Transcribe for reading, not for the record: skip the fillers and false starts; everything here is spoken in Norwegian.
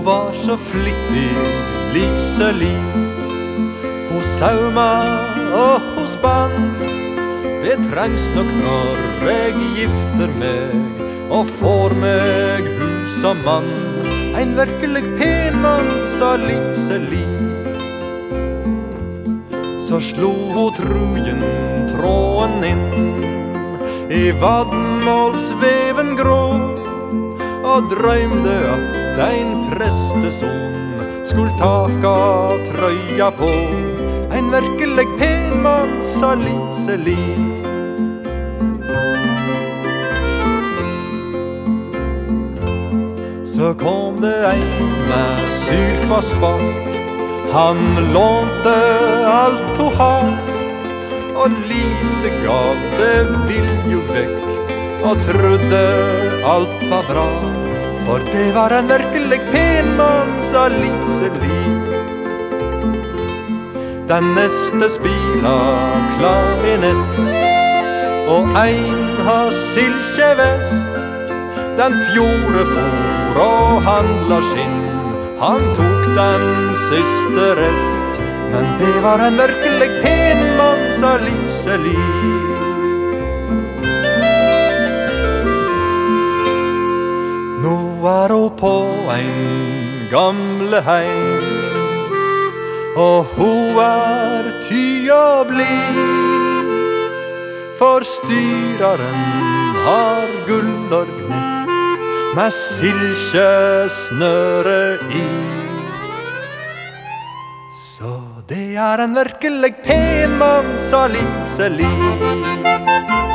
var så flittig, Lise-Li. Hun sauma og hun spann. Det trengs nok når jeg gifter meg og får meg hus og mann. Ein virkelig pen mann, sa Lise-Li. Så slo hun trugen tråden inn i vadmålsveven grå og drømde at ein presteson skulle taka trøya på. Ein virkelig pen mann, sa Lise-Li. Så kom det ein med syrkvassbak. Han lånte alt hun har, og Lise gav det viljo vekk og trodde alt var bra. For det var en virkelig pen mann, sa Lise-Li. Den neste spila klarinett, og ein har silkevest. Den fjorde for og handla skinn, han tok den siste rest. Men det var en virkelig pen mann, sa Lise-Li. Nå er hun på ein gamle heim, og hun er tya blid. For styraren har gullorgnett med silkesnøre i. Så det er en virkelig pen mann, sa Lise-Li.